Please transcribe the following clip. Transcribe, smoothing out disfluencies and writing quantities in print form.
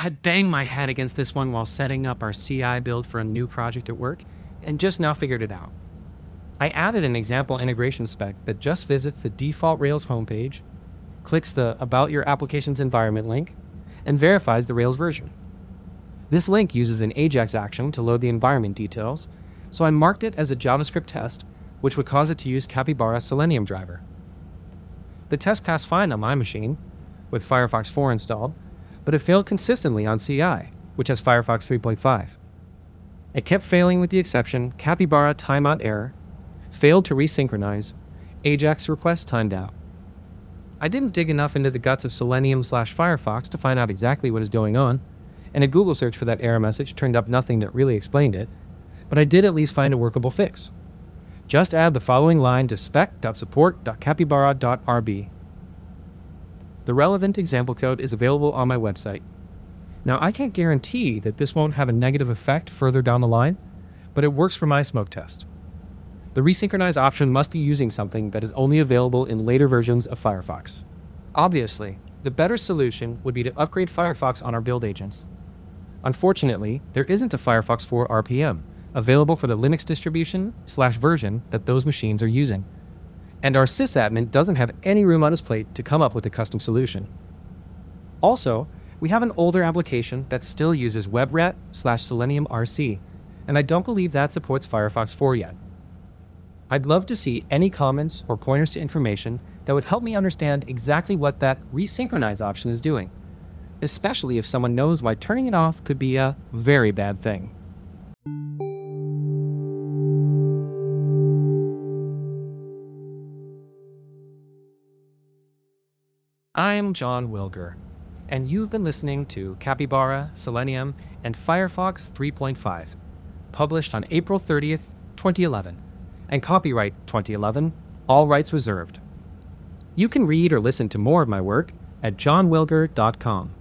I'd banged my head against this one while setting up our CI build for a new project at work, and just now figured it out. I added an example integration spec that just visits the default Rails homepage, clicks the About Your Application's Environment link, and verifies the Rails version. This link uses an AJAX action to load the environment details, so I marked it as a JavaScript test, which would cause it to use Capybara Selenium driver. The test passed fine on my machine, with Firefox 4 installed, but it failed consistently on CI, which has Firefox 3.5. It kept failing with the exception Capybara timeout error, failed to resynchronize, AJAX request timed out. I didn't dig enough into the guts of Selenium/Firefox to find out exactly what is going on, and a Google search for that error message turned up nothing that really explained it, but I did at least find a workable fix. Just add the following line to spec.support.capybara.rb. The relevant example code is available on my website. Now, I can't guarantee that this won't have a negative effect further down the line, but it works for my smoke test. The resynchronize option must be using something that is only available in later versions of Firefox. Obviously, the better solution would be to upgrade Firefox on our build agents. Unfortunately, there isn't a Firefox 4 RPM available for the Linux distribution/version that those machines are using, and our sysadmin doesn't have any room on his plate to come up with a custom solution. Also, we have an older application that still uses WebRat/Selenium RC, and I don't believe that supports Firefox 4 yet. I'd love to see any comments or pointers to information that would help me understand exactly what that resynchronize option is doing, especially if someone knows why turning it off could be a very bad thing. I'm John Wilger, and you've been listening to Capybara, Selenium, and Firefox 3.5, published on April 30th, 2011, and copyright 2011, all rights reserved. You can read or listen to more of my work at johnwilger.com.